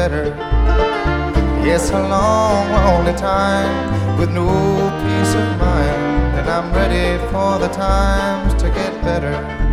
better. It's a long, lonely time with no peace of mind, and I'm ready for the times to get better.